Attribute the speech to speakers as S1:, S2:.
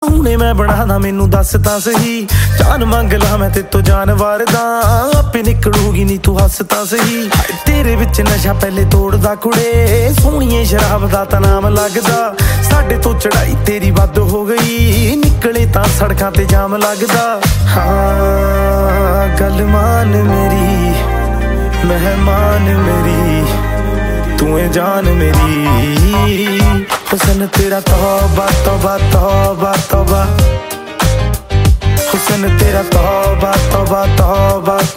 S1: हुणे मैं बनादा मैनू दस तां सही। जान मंग ला मैं ते तो जानवर दा, आपे निकलूगी नी तू हस तां सही। तेरे विच नशा पहले तोड़दा कुड़े, सोहणीए शराब दा तां नाम लगदा। साडे तो चढ़ाई तेरी वध हो गई, निकले तां सड़कां ते जाम लगदा। हाँ गल मान मेरी, मेहमान मेरी, तू है जान मेरी। हुसन तेरा तौबा तौबा तौबा तौबा, हुसन तेरा तौबा तौबा तौबा